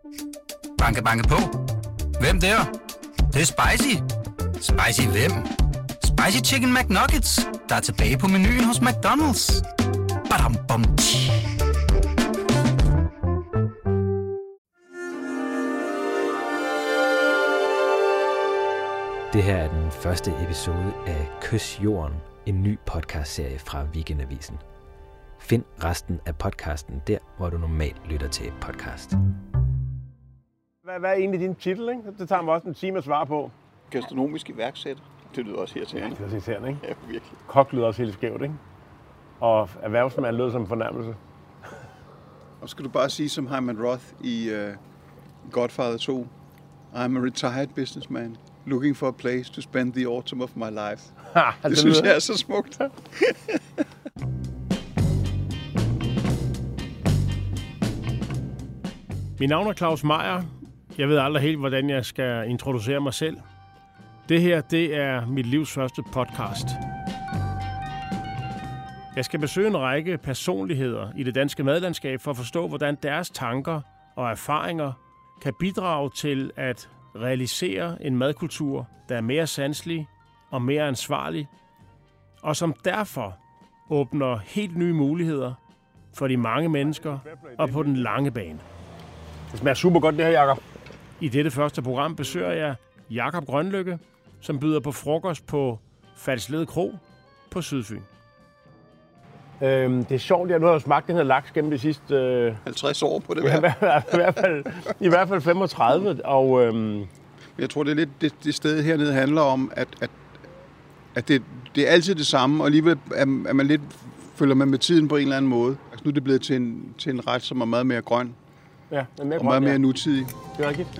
Banke, banke på. Hvem der? Det er spicy. Spicy hvem? Spicy Chicken McNuggets, der er tilbage på menuen hos McDonald's. Badum, bom, tji. Det her er den første episode af Kys Jorden, en ny podcastserie fra Weekendavisen. Find resten af podcasten der, hvor du normalt lytter til podcast. Hvad er egentlig din titel, ikke? Det tager mig også en time at svare på. Gastronomisk iværksætter. Det lyder også irriterende. Ja, det er også irriterende, ikke? Ja, virkelig. Kok lyder også helt skævt, ikke? Og erhvervsmand lyder som en fornærmelse. Og skal du bare sige som Hyman Roth i Godfather 2. I'm a retired businessman looking for a place to spend the autumn of my life. Det synes jeg er så smukt. Mit navn er Claus Meyer. Jeg ved aldrig helt, hvordan jeg skal introducere mig selv. Det her, det er mit livs første podcast. Jeg skal besøge en række personligheder i det danske madlandskab for at forstå, hvordan deres tanker og erfaringer kan bidrage til at realisere en madkultur, der er mere sanselig og mere ansvarlig, og som derfor åbner helt nye muligheder for de mange mennesker og på den lange bane. Det smager super godt, det her, Jakob. I dette første program besøger jeg Jakob Grønlykke, som byder på frokost på Falsled Kro på Sydfyn. Det er sjovt, jeg nu har jo smagt den her laks gennem de sidste 50 år på det i hvert fald 35. Og, jeg tror, det er lidt det sted hernede handler om, at det er altid det samme, og alligevel er man lidt, følger man med tiden på en eller anden måde. Altså, nu er det blevet til en ret, som er meget mere grøn. Ja, og meget mere nutidig. Det er rigtigt. Ja.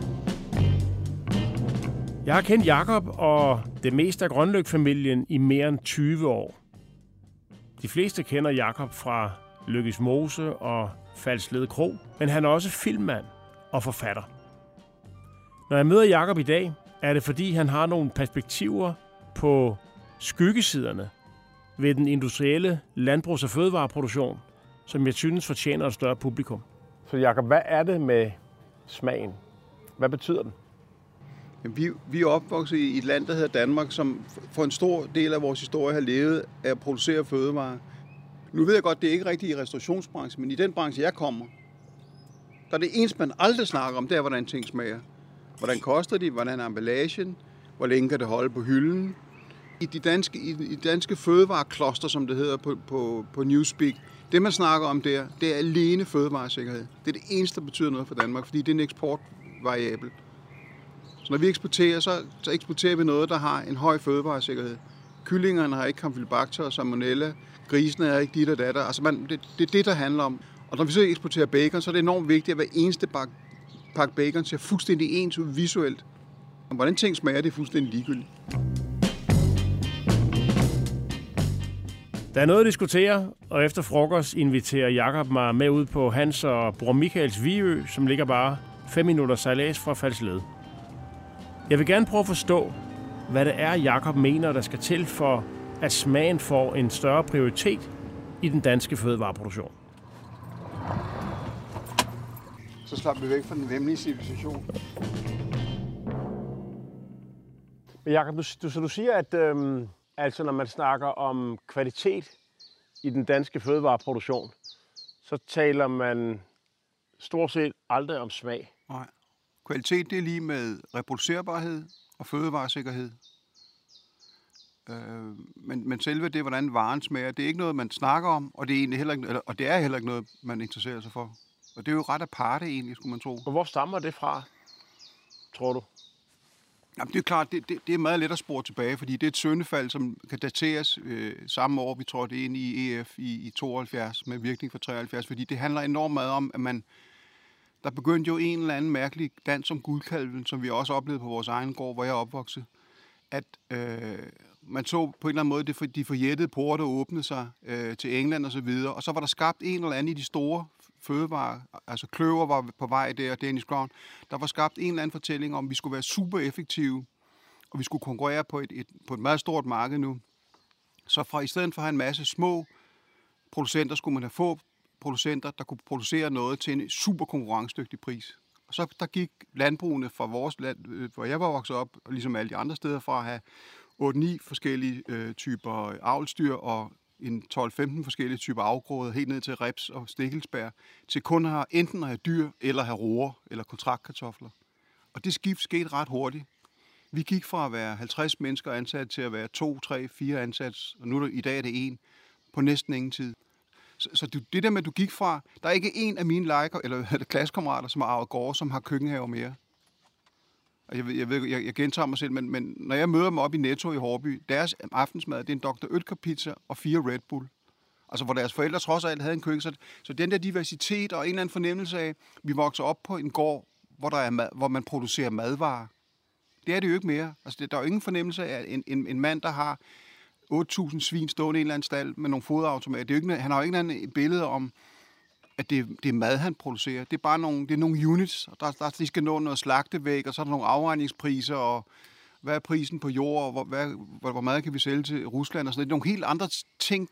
Jeg har kendt Jakob og det meste af Grønlykke-familien i mere end 20 år. De fleste kender Jakob fra Løkkes Mose og Falsled Kro, men han er også filmmand og forfatter. Når jeg møder Jakob i dag, er det fordi han har nogle perspektiver på skyggesiderne ved den industrielle landbrugs- og fødevareproduktion, som jeg synes fortjener et større publikum. Så Jakob, hvad er det med smagen? Hvad betyder den? Vi er opvokset i et land, der hedder Danmark, som for en stor del af vores historie har levet af at producere fødevarer. Nu ved jeg godt, det er ikke rigtigt i restaurationsbranchen, men i den branche, jeg kommer, der er det eneste, man aldrig snakker om, det er, hvordan ting smager. Hvordan koster de? Hvordan er emballagen? Hvor længe kan det holde på hylden? I de danske fødevarekloster, som det hedder på Newspeak, det man snakker om der, det er alene fødevaresikkerhed. Det er det eneste, der betyder noget for Danmark, fordi det er en eksportvariabel. Så når vi eksporterer, så eksporterer vi noget, der har en høj fødevaresikkerhed. Kyllingerne har ikke Campylobacter og Salmonella. Grisene er ikke dit og datter. Altså det er det, der handler om. Og når vi så eksporterer bacon, så er det enormt vigtigt, at hver eneste pakke bacon ser fuldstændig ens ud visuelt. Og hvordan ting smager, det er fuldstændig ligegyldigt. Der er noget at diskutere, og efter frokost inviterer Jakob mig med ud på hans og bror Michaels Viø, som ligger bare 5 minutter sejlads fra Falsled. Jeg vil gerne prøve at forstå, hvad det er, Jakob mener, der skal til for, at smagen får en større prioritet i den danske fødevareproduktion. Så slapper vi væk fra den vemmelige civilisation. Men Jakob, du siger, at altså, når man snakker om kvalitet i den danske fødevareproduktion, så taler man stort set aldrig om smag. Nej. Kvalitet, det er lige med reproducerbarhed og fødevaresikkerhed. Men selve det, hvordan varen smager, det er ikke noget, man snakker om, og det er heller ikke noget, man interesserer sig for. Og det er jo ret aparte egentlig, skulle man tro. Og hvor stammer det fra, tror du? Jamen, det er klart, det er meget let at spore tilbage, fordi det er et syndefald, som kan dateres samme år, vi tror det ind i EF i 72 med virkning fra 73, fordi det handler enormt meget om, at der begyndte jo en eller anden mærkelig dans om guldkalven, som vi også oplevede på vores egen gård, hvor jeg er opvokset, at man så på en eller anden måde, de forjættede porte åbnede sig til England og så videre, og så var der skabt en eller anden i de store fødevarer, altså Kløver var på vej der, Danish Crown, der var skabt en eller anden fortælling om, at vi skulle være super effektive, og vi skulle konkurrere på et meget stort marked nu. Så i stedet for at have en masse små producenter, skulle man have få producenter, der kunne producere noget til en super konkurrencedygtig pris. Og så der gik landbrugene fra vores land, hvor jeg var vokset op, og ligesom alle de andre steder, fra at have 8-9 forskellige typer avlsdyr og en 12-15 forskellige typer afgrøder, helt ned til rips og stikkelsbær, til kun enten at have dyr, eller have roer, eller kontraktkartofler. Og det skift skete ret hurtigt. Vi gik fra at være 50 mennesker ansat til at være 2, 3, 4 ansat, og nu i dag er det 1, på næsten ingen tid. Så det der med, at du gik fra, der er ikke en af mine klassekammerater, som har arvet gårde, som har køkkenhaver mere. Og jeg gentager mig selv, men når jeg møder dem op i Netto i Hårby, deres aftensmad, det er en Dr. Oetker pizza og 4 Red Bull. Altså hvor deres forældre trods alt havde en køkken. Så den der diversitet og en eller anden fornemmelse af, vi vokser op på en gård, hvor man producerer madvarer. Det er det jo ikke mere. Altså der er jo ingen fornemmelse af en mand, der har 8.000 svin stående i en eller anden stald med nogle foderautomater. Han har jo ikke et billede om, at det er mad, han producerer. Det er bare nogle units, og de skal nå noget slagtevæg, og så er der nogle afregningspriser, og hvad er prisen på jord, og hvor meget kan vi sælge til Rusland, og sådan noget. Det er nogle helt andre ting.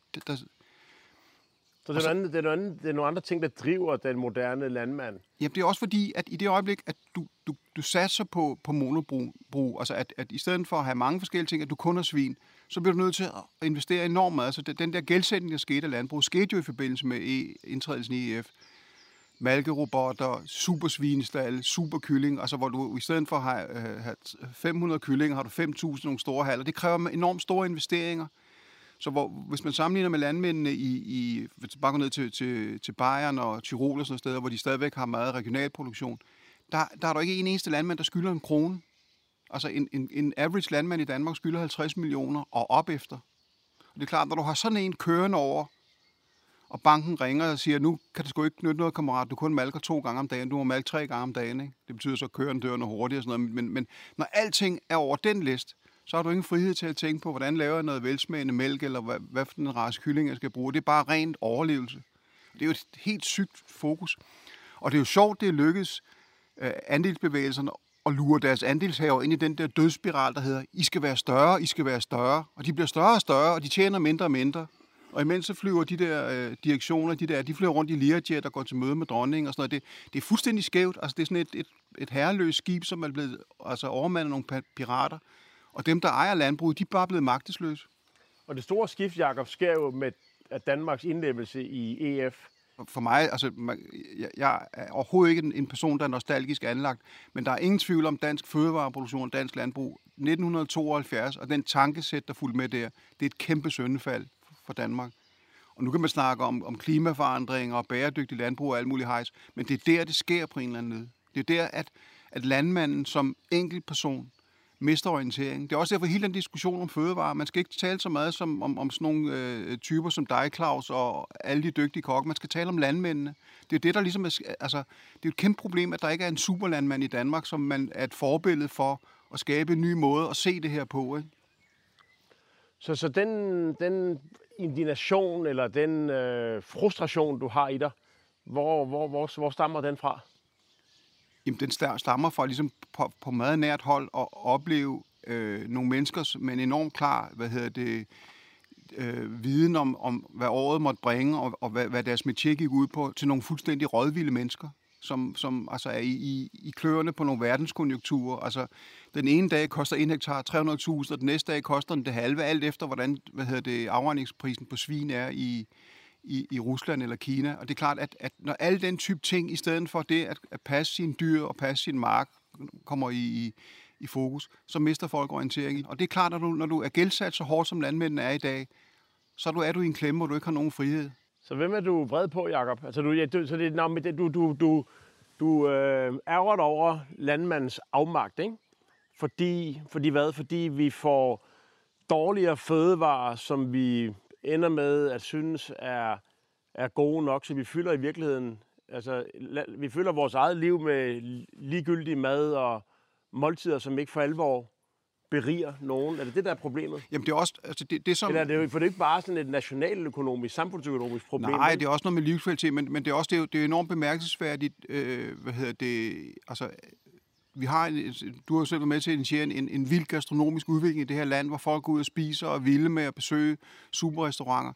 Så det er nogle andre ting, der driver den moderne landmand? Ja, det er også fordi, at i det øjeblik, at du satser på monobrug, altså at i stedet for at have mange forskellige ting, at du kun har svin, så bliver du nødt til at investere enormt meget. Altså den der gældsætning, der skete af landbrug, skete jo i forbindelse med indtrædelsen i EF. Malkerobotter, supersvinestal, superkylling, altså hvor du i stedet for at have 500 kyllinger, har du 5.000 nogle store haller. Det kræver enormt store investeringer. Så hvis man sammenligner med landmændene hvis du bare går ned til Bayern og Tyrol og sådan steder, hvor de stadigvæk har meget regionalproduktion, der er der ikke en eneste landmand, der skylder 1 krone. Altså en average landmand i Danmark skylder 50 millioner og op efter. Og det er klart, når du har sådan en kørende over, og banken ringer og siger, nu kan det sgu ikke nytte noget, kammerat, du kun malker 2 gange om dagen, du må malke 3 gange om dagen. Ikke? Det betyder så, at køren dør noget hurtigt og sådan noget. Men når alting er over den liste, så har du ingen frihed til at tænke på, hvordan laver jeg noget velsmagende mælk, eller hvad for en race kylling, jeg skal bruge. Det er bare rent overlevelse. Det er jo et helt sygt fokus. Og det er jo sjovt, det er lykkedes andelsbevægelserne at lure deres andelshaver ind i den der dødsspiral, der hedder, I skal være større, I skal være større. Og de bliver større og større, og de tjener mindre og mindre. Og imens så flyver de der direktioner, de flyver rundt i Learjet og går til møde med dronningen og sådan noget. Det er fuldstændig skævt. Altså det er sådan et herreløst skib, som er blevet overmandet nogle pirater. Og dem, der ejer landbruget, de er bare blevet magtesløse. Og det store skift, Jakob, sker jo med Danmarks indlemmelse i EF. For mig, altså, jeg er overhovedet ikke en person, der er nostalgisk anlagt, men der er ingen tvivl om dansk fødevareproduktion, dansk landbrug. 1972, og den tankesæt, der fulgte med der, det er et kæmpe syndefald for Danmark. Og nu kan man snakke om klimaforandringer og bæredygtig landbrug og alt muligt hejs, men det er der, det sker på en eller anden måde. Det er der, at landmanden som enkelt person mister orientering. Det er også derfor hele den diskussion om fødevarer. Man skal ikke tale så meget som om sådan nogle typer som dig, Claus, og alle de dygtige kokke. Man skal tale om landmændene. Det er det, der ligesom det er et kæmpe problem, at der ikke er en superlandmand i Danmark, som man er et forbillede for at skabe en ny måde at se det her på. Ikke? Så den indignation eller den frustration, du har i dig, hvor stammer den fra? Jamen, den stammer fra ligesom på meget nært hold at opleve nogle mennesker med en enormt klar, viden om, hvad året måtte bringe, og hvad deres metier gik ud på, til nogle fuldstændig rådvilde mennesker, som altså er i kløerne på nogle verdenskonjunkturer. Altså, den ene dag koster 1 hektar 300.000, og den næste dag koster den det halve, alt efter hvordan afregningsprisen på svin er i Rusland eller Kina. Og det er klart, at når alle den type ting, i stedet for det at passe sine dyr og passe sin mark, kommer i fokus, så mister folk orientering. Og det er klart, at når du er gældsat så hårdt, som landmændene er i dag, så er du i en klemme, hvor du ikke har nogen frihed. Så hvem er du vred på, Jakob? Altså, du ærger dig over landmandens afmagt, ikke? Fordi hvad? Fordi vi får dårligere fødevarer, som vi ender med at synes er gode nok, så vi fylder i virkeligheden, altså vi fylder vores eget liv med ligegyldig mad og måltider, som ikke for alvor beriger nogen. Er det der er problemet? Jamen det er også, altså det som... Eller er det jo, for det er ikke bare sådan et nationaløkonomisk, samfundsøkonomisk problem? Nej, det er også noget med livskvalitet, men det er også det er enormt bemærkelsesværdigt, altså vi har du har jo selv været med til at initiere en vild gastronomisk udvikling i det her land, hvor folk går ud og spiser og er vilde med at besøge superrestauranter.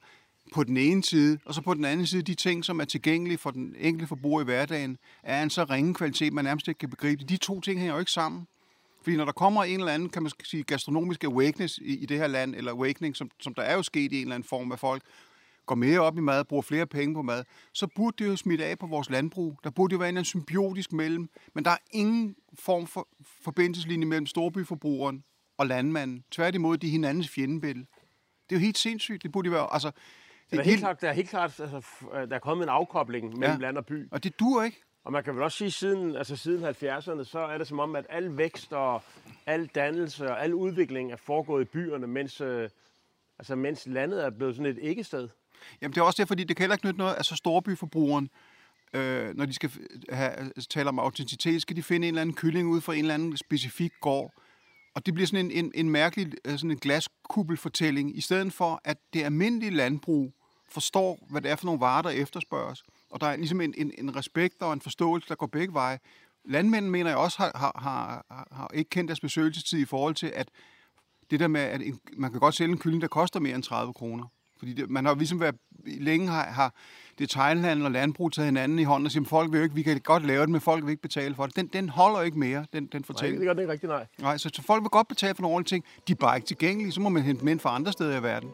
på den ene side, og så på den anden side, de ting, som er tilgængelige for den enkelte forbruger i hverdagen, er en så ringe kvalitet, man nærmest ikke kan begribe det. De to ting hænger jo ikke sammen. Fordi når der kommer en eller anden, kan man sige, gastronomisk awakeness i det her land, eller awakening, som der er jo sket i en eller anden form, at folk går mere op i mad, bruger flere penge på mad, så burde det jo smitte af på vores landbrug. Der burde jo være en symbiotisk mellem, men der er ingen form for forbindelseslinje mellem storbyforbrugeren og landmanden. Tværtimod, de er hinandens fjendebælte. Det er jo helt sindssygt. Det burde jo være, altså... Der er helt klart, altså, der er kommet en afkobling mellem land og by. Og det dur ikke. Og man kan vel også sige, siden 70'erne, så er det som om, at al vækst og al dannelse og al udvikling er foregået i byerne, mens landet er blevet sådan et ikke-sted. Jamen det er også det, fordi det kan heller ikke nytte noget, altså storbyforbrugeren, når de skal tale om autenticitet, skal de finde en eller anden kylling ud fra en eller anden specifik gård. Og det bliver sådan en mærkelig sådan en glaskuppelfortælling, i stedet for, at det almindelige landbrug forstår, hvad det er for nogle varer, der efterspørges. Og der er ligesom en respekt og en forståelse, der går begge veje. Landmændene, mener jeg også, har ikke kendt deres besøgelsestid i forhold til, at det der med, at man kan godt sælge en kylling, der koster mere end 30 kroner. Fordi man har ligesom været, længe har detailhandel og landbrug taget hinanden i hånden og siger, folk vil jo ikke, vi kan godt lave det, men folk vil ikke betale for det. Den holder ikke mere, den fortælling. Nej, det gør det ikke rigtigt, nej. Nej, så folk vil godt betale for nogle ordentlige ting. De er bare ikke tilgængelige, så må man hente dem ind fra andre steder i verden.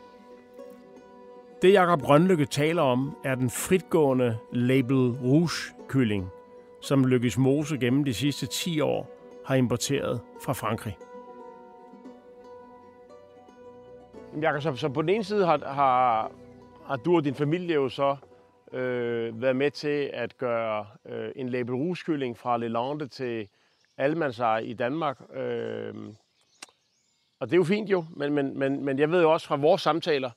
Det Jakob Grønlykke taler om, er den fritgående Label Rouge-kylling, som Lykkes Mose gennem de sidste 10 år har importeret fra Frankrig. Jakob, så på den ene side har du og din familie jo så været med til at gøre en Label Rouge-kylling fra Lalande til allemandseje i Danmark. Og det er jo fint jo, men jeg ved jo også fra vores samtaler,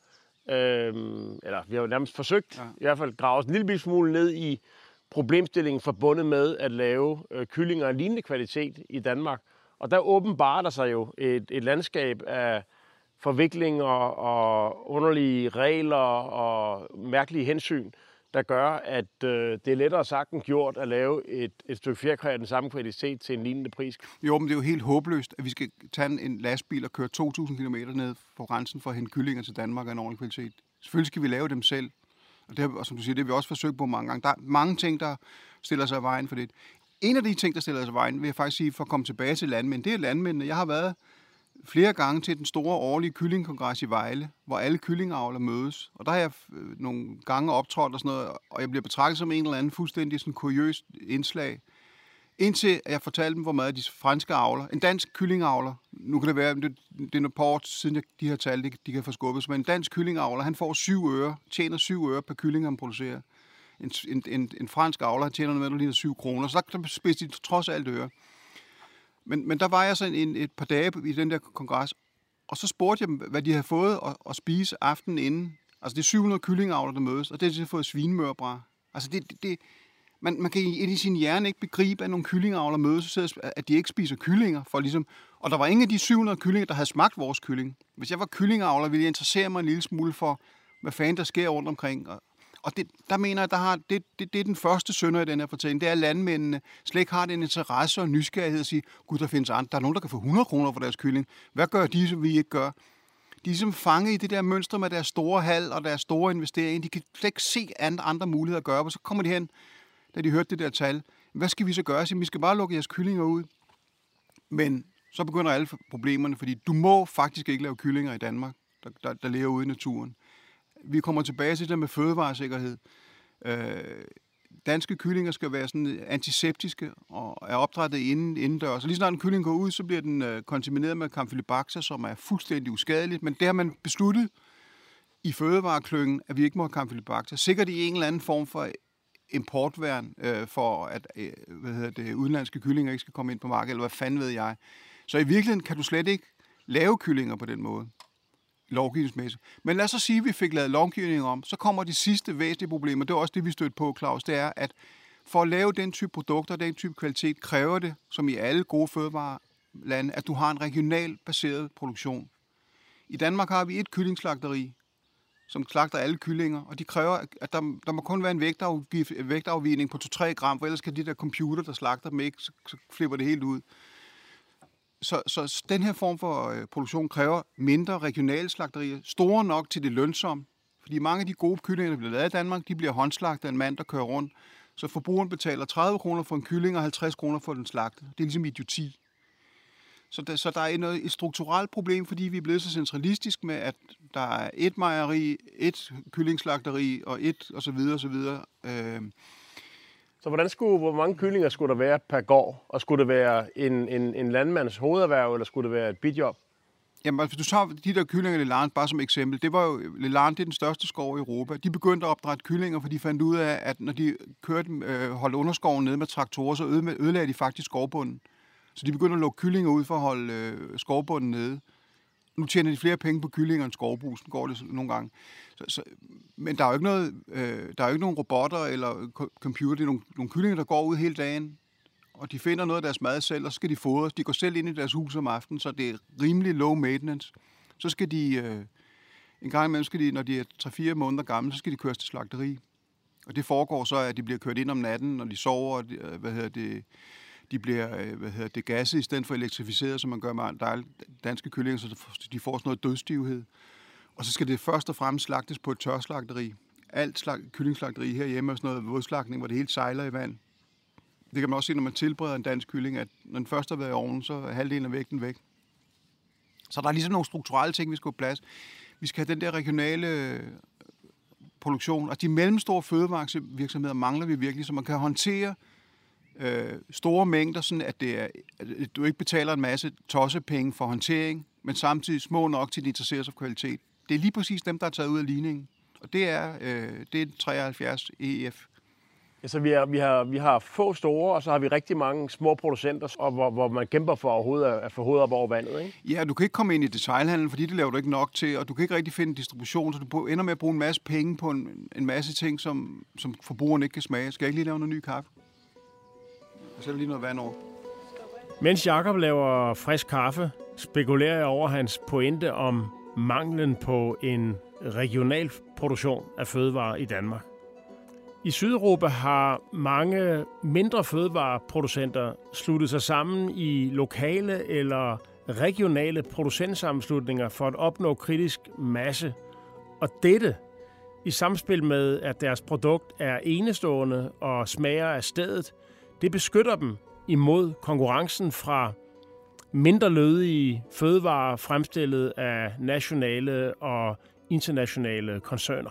eller vi har jo nærmest forsøgt, i hvert fald grave os en lille smule ned i problemstillingen forbundet med at lave kyllinger af lignende kvalitet i Danmark. Og der åbenbarer der sig jo et landskab af forviklinger og underlige regler og mærkelige hensyn, der gør, at det er lettere sagt end gjort at lave et stykke fjerkræ af den samme kvalitet til en lignende pris. Jo, men det er jo helt håbløst, at vi skal tage en lastbil og køre 2.000 km ned på grænsen for at hente kyllinger til Danmark af en ordentlig kvalitet. Selvfølgelig skal vi lave dem selv, og som du siger, det har vi også forsøgt på mange gange. Der er mange ting, der stiller sig i vejen for det. En af de ting, der stiller sig i vejen, vil jeg faktisk sige, for at komme tilbage til landmænd, det er landmændene. Jeg har været flere gange til den store årlige kyllingekongres i Vejle, hvor alle kyllingavlere mødes. Og der har jeg nogle gange optrådt og sådan noget, og jeg bliver betragtet som en eller anden fuldstændig sådan kuriøst indslag. Indtil jeg fortalte dem, hvor meget de franske avler, en dansk kyllingavler, nu kan det være, det er nogle par år siden, de har talt, de kan få skubbet, men en dansk kyllingavler, han får 7 øre, tjener 7 øre per kylling, han producerer. En fransk avler, han tjener noget, der ligner 7 kroner, så der spidser de trods alt øre. Men der var jeg så et par dage i den der kongres, og så spurgte jeg dem, hvad de havde fået at spise aftenen inden. Altså det er 700 kyllingavler, der mødes, og det har de fået svinemørbræd. Altså man kan i sin hjerne ikke begribe, at nogle kyllingavler mødes, at de ikke spiser kyllinger. For ligesom, og der var ingen af de 700 kyllinger, der havde smagt vores kylling. Hvis jeg var kyllingavler, ville jeg interessere mig en lille smule for, hvad fanden der sker rundt omkring. Og der mener jeg, det er den første synder i den her fortælling, det er, at landmændene slet ikke har den interesse og nysgerrighed at sige, gud, der findes andre. Der er nogen, der kan få 100 kroner for deres kylling. Hvad gør de, som vi ikke gør? De er ligesom fanget i det der mønster med deres store hal og deres store investering. De kan slet ikke se andre muligheder at gøre, og så kommer de hen, da de hørte det der tal. Hvad skal vi så gøre? Så vi skal bare lukke jeres kyllinger ud. Men så begynder alle problemerne, fordi du må faktisk ikke lave kyllinger i Danmark, der lever ude i naturen. Vi kommer tilbage til det med fødevaresikkerhed. Danske kyllinger skal være sådan antiseptiske og er opdrættet indendørs. Så lige snart en kylling går ud, så bliver den kontamineret med Campylobacter, som er fuldstændig uskadeligt. Men det har man besluttet i fødevareklyngen, at vi ikke må have Campylobacter. Sikkert i en eller anden form for importværn for, at udenlandske kyllinger ikke skal komme ind på markedet, eller hvad fanden ved jeg. Så i virkeligheden kan du slet ikke lave kyllinger på den måde. Lovgivningsmæssigt. Men lad os så sige, at vi fik lavet lovgivning om, så kommer de sidste væsentlige problemer. Det er også det, vi stødte på, Claus. Det er, at for at lave den type produkter, den type kvalitet, kræver det, som i alle gode fødevarelande, at du har en regionalt baseret produktion. I Danmark har vi et kyllingslagteri, som slagter alle kyllinger, og de kræver, at der må kun være en vægtafvigning på 2-3 gram, for ellers kan de der computer, der slagter dem ikke, så flipper det helt ud. Så den her form for produktion kræver mindre regionale slagterier, store nok til det lønsomme, Fordi mange af de gode kyllinger, der bliver lavet i Danmark, de bliver håndslagtet af en mand, der kører rundt. Så forbrugeren betaler 30 kroner for en kylling og 50 kroner for den slagte. Det er ligesom idioti. Så der er et strukturelt problem, fordi vi er blevet så centralistisk med, at der er et mejeri, et kyllingslagteri og et og så videre og så videre. Så hvor mange kyllinger skulle der være per gård? Og skulle det være en landmands hovederhverv, eller skulle det være et bidjob? Jamen, hvis du tager de der kyllinger i Le Larn, bare som eksempel, det var jo, Le Larn, det er den største skov i Europa. De begyndte at opdrætte kyllinger, for de fandt ud af, at når de holdt underskoven nede med traktorer, så ødelagde de faktisk skovbunden. Så de begyndte at lukke kyllinger ud for at holde skovbunden nede. Nu tjener de flere penge på kyllinger end skovbrug, sådan går det nogle gange. Men der er jo ikke noget, der er jo ikke nogen robotter eller computer. Det er nogle kyllinger, der går ud hele dagen, og de finder noget af deres mad selv, og så skal de fodres. De går selv ind i deres hus om aftenen, så det er rimelig low maintenance. Så skal de, en gang imellem skal de, når de er 3-4 måneder gamle, så skal de køres til slagteri. Og det foregår så, at de bliver kørt ind om natten, når de sover, de bliver gasset i stedet for elektrificeret, som man gør med danske kyllinger, så de får sådan noget dødsstivhed. Og så skal det først og fremmest slagtes på et tørslagteri. Alt kyllingslagteri herhjemme er sådan noget vådslagtning, hvor det hele sejler i vand. Det kan man også se, når man tilbereder en dansk kylling, at når den først har været i ovnen, så er halvdelen af vægten væk. Så der er ligesom nogle strukturelle ting, vi skal have plads. Vi skal have den der regionale produktion, og de mellemstore fødevarevirksomheder mangler vi virkelig, så man kan håndtere store mængder, sådan at du ikke betaler en masse tossepenge for håndtering, men samtidig små nok til, at de interesserer sig for kvalitet. Det er lige præcis dem, der er taget ud af ligningen. Og det er 73 EF. Altså, vi har få store, og så har vi rigtig mange små producenter, og hvor man kæmper for overhovedet at få hovedet op over vandet, ikke? Ja, du kan ikke komme ind i detailhandlen, fordi det laver du ikke nok til, og du kan ikke rigtig finde distribution, så du ender med at bruge en masse penge på en masse ting, som forbrugeren ikke kan smage. Skal jeg ikke lige lave noget ny kaffe? Jeg sætter lige noget vand over. Mens Jakob laver frisk kaffe, spekulerer jeg over hans pointe om manglen på en regional produktion af fødevarer i Danmark. I Sydeuropa har mange mindre fødevareproducenter sluttet sig sammen i lokale eller regionale producentsammenslutninger for at opnå kritisk masse. Og dette i samspil med, at deres produkt er enestående og smager af stedet, det beskytter dem imod konkurrencen fra mindre lødige fødevarer fremstillet af nationale og internationale koncerner.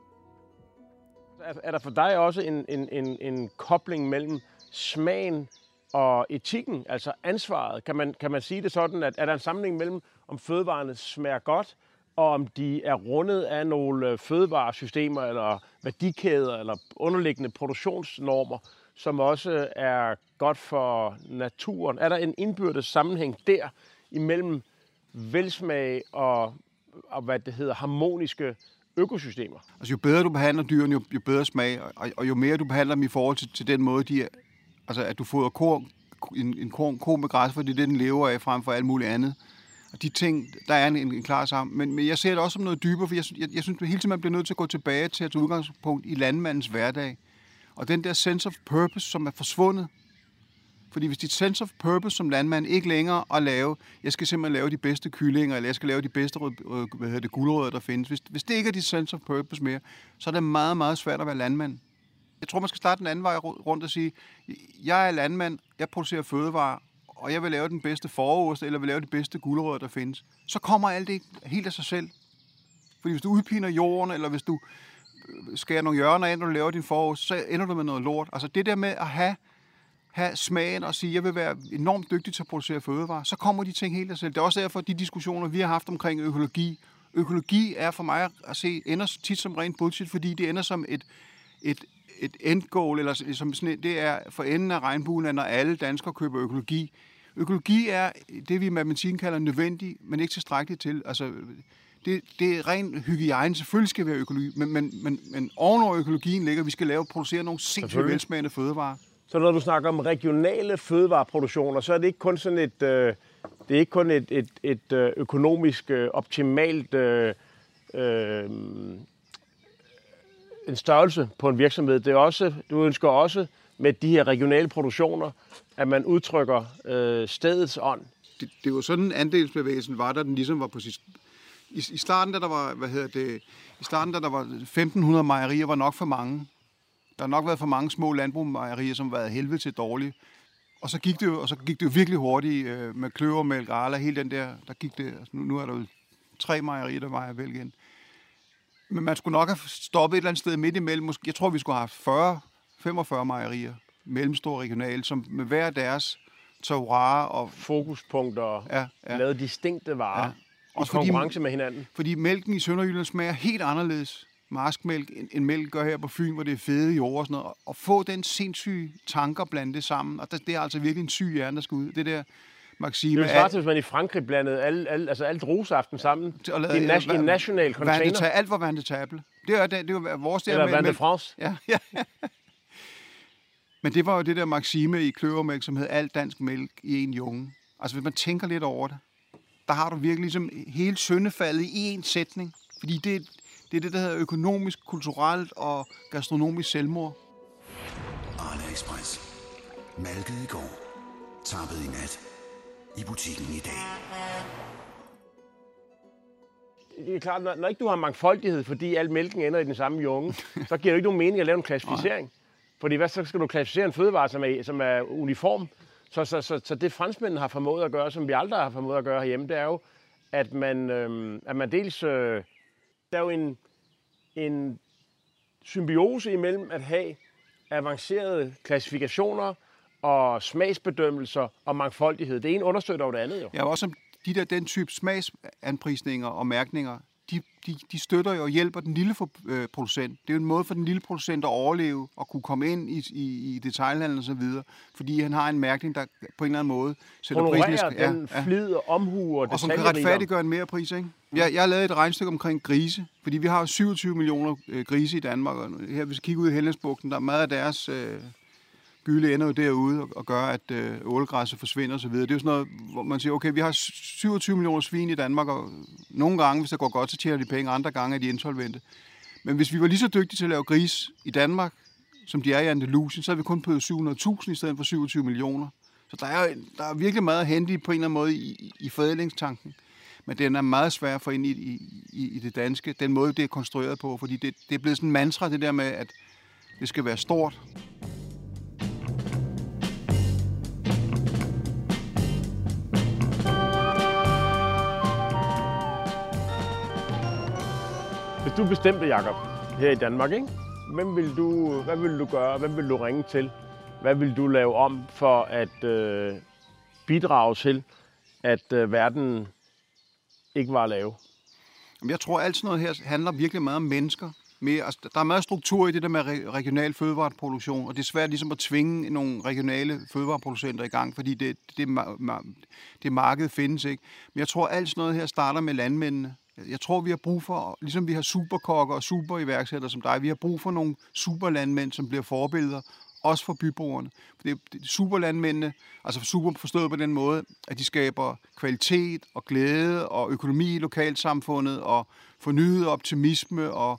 Er der for dig også en kobling mellem smagen og etikken, altså ansvaret? Kan man sige det sådan, at er der en sammenhæng mellem, om fødevarene smager godt, og om de er rundet af nogle fødevaresystemer eller værdikæder eller underliggende produktionsnormer, som også er godt for naturen? Er der en indbyrdes sammenhæng der imellem velsmag og hvad det hedder, harmoniske økosystemer? Altså jo bedre du behandler dyrene, jo bedre smag, og jo mere du behandler dem i forhold til den måde, de er, altså at du fodrer en ko med græs, for det er det, den lever af, frem for alt muligt andet. Og de ting, der er en klar sammen. Men jeg ser det også som noget dybere, for jeg synes hele tiden, man bliver nødt til at gå tilbage til at tage udgangspunkt i landmandens hverdag. Og den der sense of purpose, som er forsvundet. Fordi hvis dit sense of purpose som landmand ikke længere at lave, jeg skal simpelthen lave de bedste kyllinger, eller jeg skal lave de bedste gulerødder, der findes. Hvis det ikke er dit sense of purpose mere, så er det meget, meget svært at være landmand. Jeg tror, man skal starte den anden vej rundt og sige, jeg er landmand, jeg producerer fødevarer, og jeg vil lave den bedste fåreost, eller vil lave de bedste gulerødder, der findes. Så kommer alt det helt af sig selv. Fordi hvis du udpiner jorden, eller hvis du skærer nogle hjørner ind, og du laver din fåreost, så ender du med noget lort. Altså det der med at have smagen og sige, at jeg vil være enormt dygtig til at producere fødevarer, så kommer de ting helt af sig selv. Det er også derfor, de diskussioner, vi har haft omkring økologi. Økologi er for mig at se, ender tit som rent bullshit, fordi det ender som et end goal, eller som sådan, det er for enden af regnbuen, når alle danskere køber økologi. Økologi er det, vi i matematikken kalder nødvendigt, men ikke tilstrækkeligt til. Altså, det er ren hygiejne. Selvfølgelig skal vi have økologi, men ovenover økologien ligger, vi skal producere nogle sindssygt velsmagende fødevarer. Så når du snakker om regionale fødevareproduktioner, så er det ikke kun sådan et økonomisk optimalt en størrelse på en virksomhed. Det er også, du ønsker også med de her regionale produktioner, at man udtrykker stedets ånd. Det var sådan, andelsbevægelsen var, da den ligesom var på sit I starten, da der var 1.500 mejerier, var nok for mange. Der har nok været for mange små landbrugmejerier, som har været helvede til dårlige. Og så gik det jo virkelig hurtigt med kløvermælk, Arla, hele den der gik det. Altså, nu er der jo 3 mejerier, der vejer vel igen. Men man skulle nok have stoppet et eller andet sted midt imellem. Jeg tror, vi skulle have 45 mejerier, mellemstore regionale, som med hver deres terroir og fokuspunkter, lavet distinkte varer, og konkurrence med hinanden. Fordi mælken i Sønderjylland smager helt anderledes, marskmælk, end mælk gør her på Fyn, hvor det er fede jord og sådan noget. Og få den sindssyge tanker blandt det sammen, og det er altså virkelig en syg hjerne, der skal ud. Det der Maxime... Det er jo hvis man i Frankrig blandede alt rusaften sammen i en national container. Alt var vand til table. Det var vores der... Eller vand til France. Ja. Men det var jo det der Maxime i kløvermælk, som hed alt dansk mælk i en junge. Altså hvis man tænker lidt over det, der har du virkelig ligesom hele syndefaldet i en sætning. Fordi det er det, der hedder økonomisk, kulturelt og gastronomisk selvmord. Arla Express. Malket i går. Tappet i nat. I butikken i dag. Det er klart, når ikke du har mangfoldighed, fordi al mælken ender i den samme junge, så giver det ikke nogen mening at lave en klassificering. Fordi hvad så skal du klassificere en fødevare, som er uniform? Så det franskmændene har formået at gøre, som vi aldrig har formået at gøre herhjemme, det er jo, at man dels... der er jo en symbiose imellem at have avancerede klassifikationer og smagsbedømmelser og mangfoldighed. Det ene understøtter jo det andet jo. Ja, også den type smagsanprisninger og mærkninger, de støtter jo og hjælper den lille producent. Det er jo en måde for den lille producent at overleve og kunne komme ind i detailhandlen og så videre, fordi han har en mærkning, der på en eller anden måde sætter prisen... den flid og omhu og som kan retfærdiggøre en mere pris, ikke? Jeg har lavet et regnstykke omkring grise, fordi vi har 27 millioner grise i Danmark, og her hvis vi kigger ud i Hellandsbugten, der er meget af deres... gylde ender jo derude og gør, at ålegræsset forsvinder osv. Det er jo sådan noget, hvor man siger, okay, vi har 27 millioner svin i Danmark, og nogle gange, hvis det går godt, så tjener de penge, andre gange er de insolvente. Men hvis vi var lige så dygtige til at lave gris i Danmark, som de er i Andalusien, så har vi kun pødet 700.000 i stedet for 27 millioner. Så der er virkelig meget at hente på en eller anden måde i forædlingstanken. Men den er meget svær at få ind i det danske, den måde, det er konstrueret på, fordi det er blevet sådan en mantra, det der med, at det skal være stort. Hvis du bestemte, Jacob, her i Danmark, ikke? Hvad vil du gøre? Hvem vil du ringe til? Hvad vil du lave om for at bidrage til, at verden ikke var lav? Jeg tror, alt sådan noget her handler virkelig meget om mennesker. Der er meget struktur i det der med regional fødevareproduktion, og det er svært ligesom at tvinge nogle regionale fødevareproducenter i gang, fordi det marked findes ikke. Men jeg tror, alt sådan noget her starter med landmændene. Jeg tror, vi har brug for, ligesom vi har superkokker og superiværksættere som dig, vi har brug for nogle superlandmænd, som bliver forbilleder, også for byboerne. Superlandmændene, altså super forstået på den måde, at de skaber kvalitet og glæde og økonomi i lokalsamfundet og fornyet optimisme og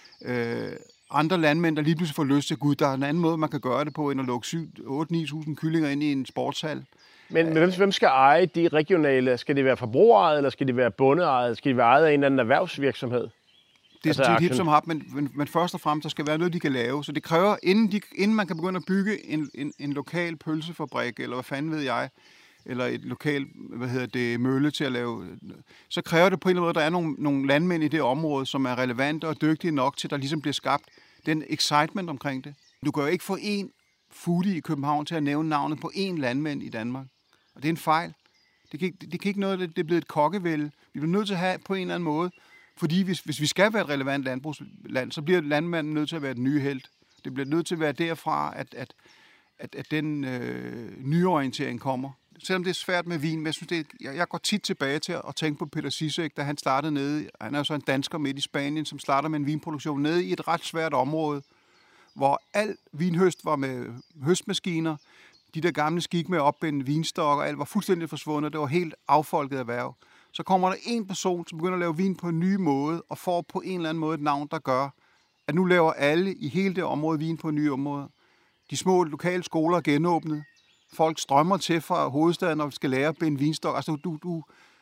andre landmænd, der lige pludselig får lyst til, gud, der er en anden måde, man kan gøre det på, end at lukke 8-9.000 kyllinger ind i en sportshal. Men hvem skal eje de regionale? Skal det være forbrugerejet, eller skal det være bondeejet? Skal det være ejet af en eller anden erhvervsvirksomhed? Det er hip som hap, men først og fremmest, der skal være noget, de kan lave. Så det kræver, inden man kan begynde at bygge en lokal pølsefabrik, eller hvad fanden ved jeg, eller et lokal, mølle til at lave, så kræver det på en eller anden måde, der er nogle landmænd i det område, som er relevante og dygtige nok til, der ligesom bliver skabt den excitement omkring det. Du kan jo ikke få en foodie i København til at nævne navnet på én landmænd i Danmark. Og det er en fejl. Det kan ikke noget, det er blevet et kokkevælde. Vi bliver nødt til at have på en eller anden måde, fordi hvis vi skal være et relevant landbrugsland, så bliver landmanden nødt til at være den nye helt. Det bliver nødt til at være derfra, at den nyorientering kommer. Selvom det er svært med vin, men jeg synes, jeg går tit tilbage til at tænke på Peter Sisek, da han startede nede, han er jo så en dansker midt i Spanien, som starter med en vinproduktion nede i et ret svært område, hvor al vinhøst var med høstmaskiner, de der gamle skik med at opbinde vinstok og alt var fuldstændig forsvundet, det var helt affolket erhverv. Så kommer der en person, som begynder at lave vin på en ny måde, og får på en eller anden måde et navn, der gør, at nu laver alle i hele det område vin på en ny område. De små lokale skoler er genåbnet. Folk strømmer til fra hovedstaden og skal lære at binde vinstok. Altså,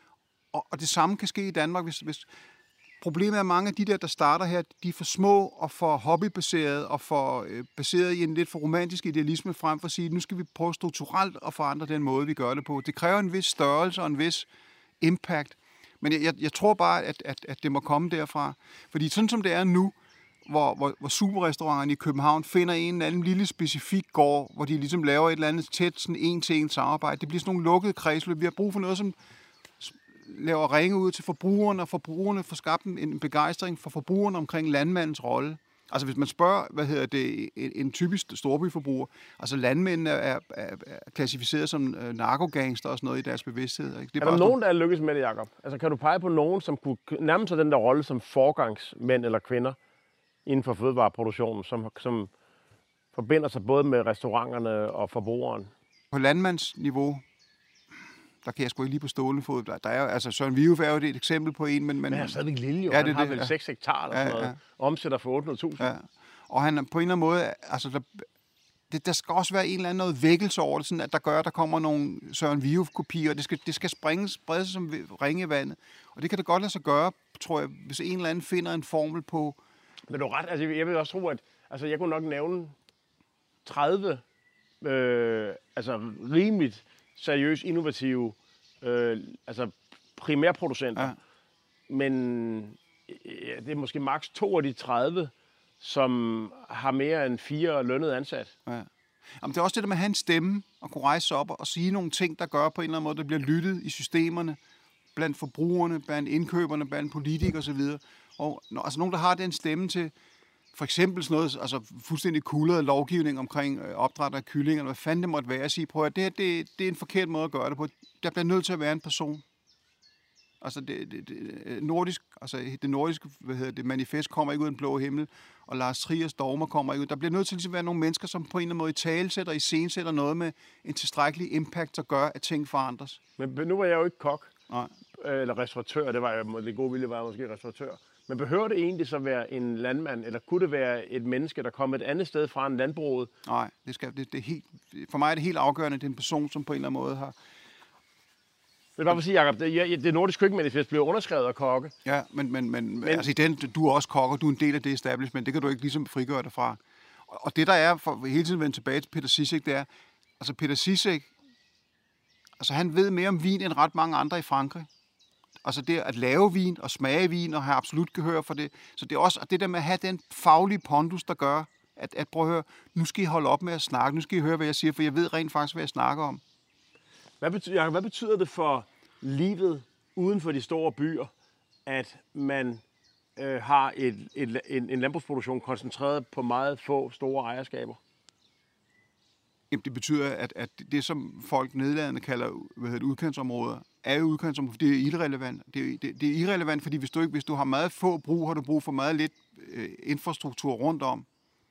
Og det samme kan ske i Danmark, hvis problemet er, at mange af de der starter her, de er for små og for hobbybaserede og for baseret i en lidt for romantisk idealisme frem for at sige, nu skal vi prøve strukturelt at forandre den måde, vi gør det på. Det kræver en vis størrelse og en vis impact. Men jeg tror bare, at det må komme derfra. Fordi sådan som det er nu, hvor superrestauranterne i København finder en eller anden lille specifik gård, hvor de ligesom laver et eller andet tæt sådan en-til-en samarbejde. Det bliver sådan nogle lukkede kredsløb. Vi har brug for noget, som laver ringe ud til forbrugerne, og forbrugerne får skabt en begejstring for forbrugerne omkring landmandens rolle. Altså hvis man spørger, en typisk storbyforbruger, altså landmændene er klassificeret som narkogangster og sådan noget i deres bevidsthed. Ikke? Er der nogen, der er lykkes med det, Jacob? Altså kan du pege på nogen, som kunne nærme sig den der rolle som forgangsmænd eller kvinder inden for fødevareproduktionen, som forbinder sig både med restauranterne og forbrugeren? På landmandsniveau, der kan jeg sgu ikke lige på stående fod. Der er jo, altså Søren Viuf er jo et eksempel på en, men han er stadigvæk lille, jo. Ja, han har vel 6 hektar eller sådan noget. Omsætter for 800.000. Ja. Og han på en eller anden måde, altså der skal også være en eller anden noget vækkelse over det, sådan at der kommer nogle Søren Viuf-kopier, det skal sprede sig som ringe i vandet. Og det kan det godt lade sig gøre, tror jeg, hvis en eller anden finder en formel på. Men du er ret, altså jeg vil også tro, at altså, jeg kunne nok nævne 30 rimeligt seriøst innovative primærproducenter. Ja. Men det er måske maks 2 af de 30, som har mere end 4 lønnede ansat. Ja. Jamen, det er også det der med at have en stemme og kunne rejse sig op og sige nogle ting, der gør på en eller anden måde, der bliver lyttet i systemerne, blandt forbrugerne, blandt indkøberne, blandt politikere osv. Og altså nogen, der har den stemme til for eksempel sådan noget, altså fuldstændig kulret lovgivning omkring opdræt af kyllinger, hvad fanden det måtte være, at sige, prøv at det her, det er en forkert måde at gøre det på. Der bliver nødt til at være en person. Altså det nordiske manifest kommer ikke ud af den blå himmel, og Lars Triers dogmer kommer ikke ud. Der bliver nødt til at være nogle mennesker, som på en eller anden måde i talesætter, iscenesætter noget med en tilstrækkelig impact, der gør, at ting forandres. Men nu var jeg jo ikke kok. Nej. Eller restauratør, det gode vilje var måske restauratør. Men behøver det egentlig så være en landmand, eller kunne det være et menneske, der kommer et andet sted fra en landbruget? Nej, for mig er det helt afgørende, at det er en person, som på en eller anden måde har. Men hvad vil sige, Jacob, det nordiske køkkenmanifest bliver underskrevet af kokke. Ja, men altså du er også kokker, du er en del af det establishment, det kan du ikke ligesom frigøre dig fra. Og det der er, for hele tiden vende tilbage til Peter Sisek, det er, altså Peter Sisek, altså han ved mere om vin end ret mange andre i Frankrig. Altså det at lave vin og smage vin og have absolut gehør for det. Så det er også det der med at have den faglige pondus, der gør, at prøve at høre, nu skal I holde op med at snakke, nu skal I høre, hvad jeg siger, for jeg ved rent faktisk, hvad jeg snakker om. Hvad betyder det for livet uden for de store byer, at man har en landbrugsproduktion koncentreret på meget få store ejerskaber? Jamen, det betyder, at det, som folk nedladende kalder udkantsområder, er jo udkantsområder, fordi det er irrelevant. Det er irrelevant, fordi hvis du har meget få brug, har du brug for meget lidt infrastruktur rundt om.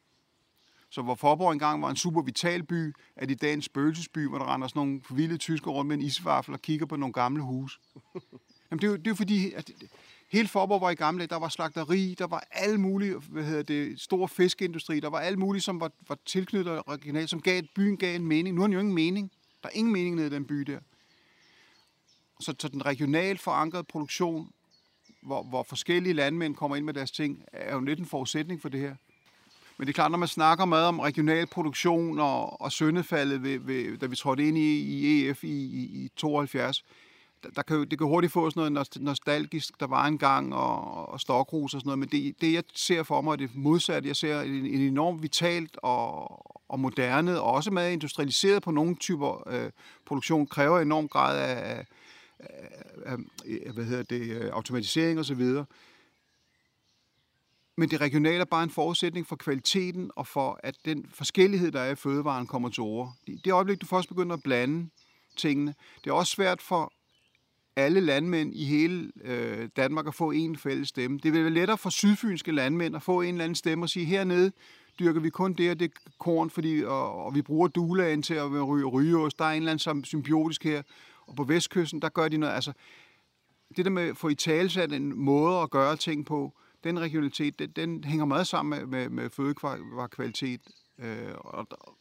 Så hvor Faaborg engang var en super vital by, er det i dag en spøgelsesby, hvor der render sådan nogle forvildede tyskere rundt med en isvaffel og kigger på nogle gamle huse. Jamen, det er jo fordi, at hele Faaborg var i gamle dage, der var slagteri, der var alle mulige, store fiskeindustri, der var alle mulige, som var tilknyttet regionalt, som byen gav en mening. Nu har den jo ingen mening. Der er ingen mening nede i den by der. Så den regionalt forankrede produktion, hvor forskellige landmænd kommer ind med deres ting, er jo lidt en forudsætning for det her. Men det er klart, når man snakker meget om regional produktion og syndefaldet, da vi trådte ind i EF i 72, det kan hurtigt få sådan noget nostalgisk, der var engang, og stokrus og sådan noget, men det jeg ser for mig, er det modsatte. Jeg ser en enormt vitalt og moderne, og også meget industrialiseret på nogle typer produktion, kræver enorm grad af automatisering og så videre. Men det regionale er bare en forudsætning for kvaliteten og for, at den forskellighed, der er i fødevaren, kommer til ord. I det øjeblik, du først begynder at blande tingene, det er også svært for alle landmænd i hele Danmark at få en fælles stemme. Det vil være lettere for sydfynske landmænd at få en eller anden stemme og sige, hernede dyrker vi kun det og det korn, og vi bruger dulaen til at rygeost. Der er en eller anden symbiotisk her. Og på vestkysten, der gør de noget. Altså, det der med at få i talesat en måde at gøre ting på, den regionalitet, den hænger meget sammen med fødevarekvalitet.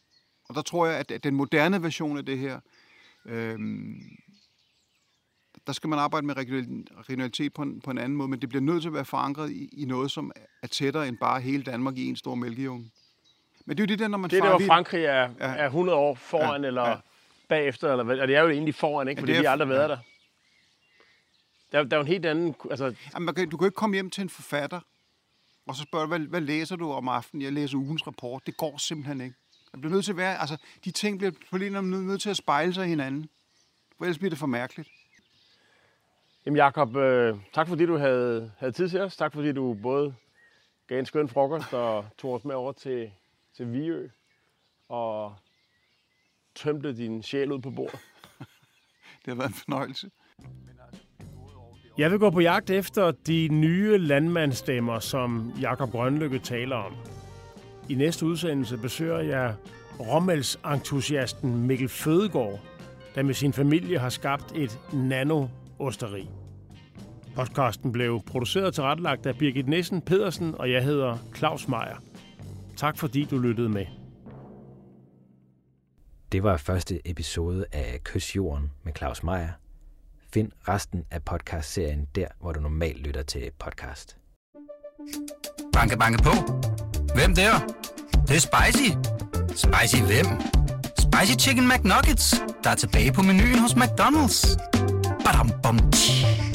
Og der tror jeg, at den moderne version af det her, der skal man arbejde med regionalitet på en anden måde, men det bliver nødt til at være forankret i noget, som er tættere end bare hele Danmark i en stor mælkejunge. Men det er jo det der, når man det er der, hvor Frankrig er 100 år foran, eller bagefter, eller hvad? Og det er jo egentlig foran, ikke? Fordi de har aldrig været der. Der er jo en helt anden... Altså... Jamen, du kan ikke komme hjem til en forfatter, og så spørge, hvad læser du om aftenen? Jeg læser ugens rapport. Det går simpelthen ikke. Det bliver nødt til at være... Altså, de ting bliver på nødt til at spejle sig i hinanden. For ellers bliver det for mærkeligt. Jamen Jacob, tak fordi du havde tid til os. Tak fordi du både gav en skøn frokost og tog os med over til Viø og tømte din sjæl ud på bordet. Det har været en fornøjelse. Jeg vil gå på jagt efter de nye landmandsstemmer, som Jacob Grønlykke taler om. I næste udsendelse besøger jeg råmælksentusiasten Mikkel Fødegaard, der med sin familie har skabt et nano-osteri. Podcasten blev produceret og tilrettelagt af Birgit Nissen Pedersen, og jeg hedder Claus Meyer. Tak fordi du lyttede med. Det var første episode af Kys Jorden med Claus Meyer. Find resten af podcastserien der, hvor du normalt lytter til podcast. Banke, banke på. Hvem der? Det er spicy. Spicy hvem? Spicy Chicken McNuggets, der er tilbage på menuen hos McDonald's. Badum, bom, tji.